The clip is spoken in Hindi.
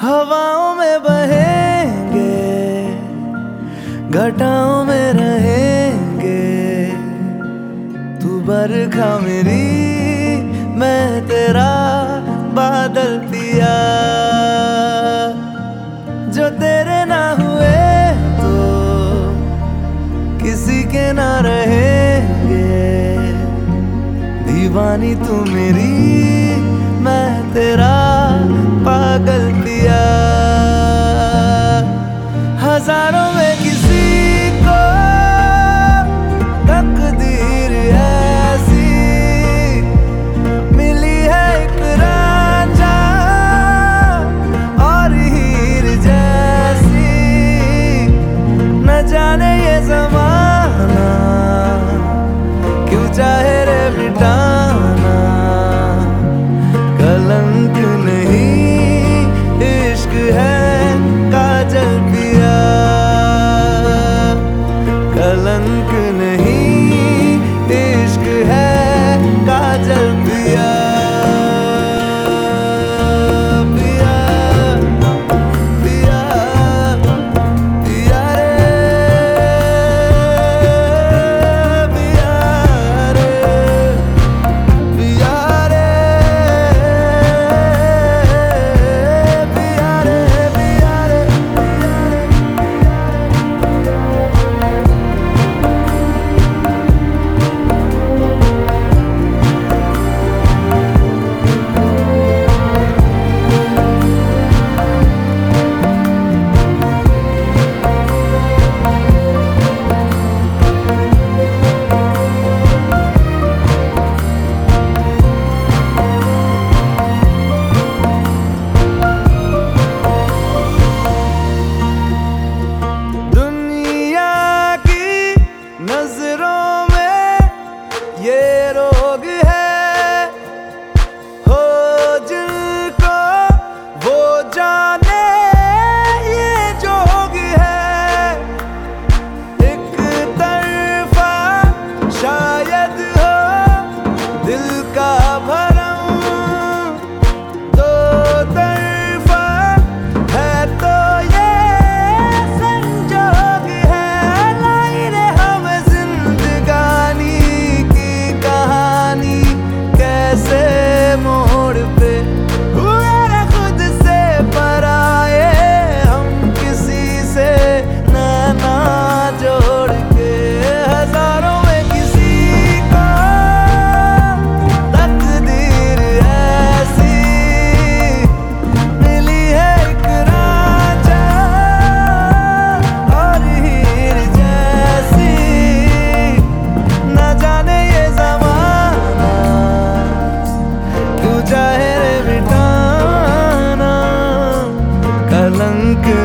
हवाओं में बहेंगे, घटाओं में रहेंगे। तू बरखा मेरी, मैं तेरा बादल पिया। जो तेरे ना हुए तो किसी के ना रहेंगे। दीवानी तू मेरी, मैं तेरा पागल पिया। हजारों में किसी को तकदीर ऐसी मिली है, एक रांझा और हीर जैसी। न जाने ये ज़माना क्यों चाहे रे मिटाना। कलंक नहीं इश्क है काजल पिया। कलंक नहीं इश्क है काजल पिया। पिया पिया पिया रे, पिया रे, पिया रे, पिया रे, पिया रे। नजरों में ये रोग है, हो जिनको वो जाने ये जोग है। एक तरफा शायद हो दिल का भरम, दो तरफा है तो ये संजोग है। लाई रे हम जिंदगानी की कहानी, कैसे मोड़ पे हुए रे खुद से पराए। हम किसी से नैना जोड़ के, हजारों में किसी को तकदीर ऐसी मिली है, एक रांझा और हीर जैसी। न जाने ये ज़माना क्यों चाहे रे मिटाना। कलंक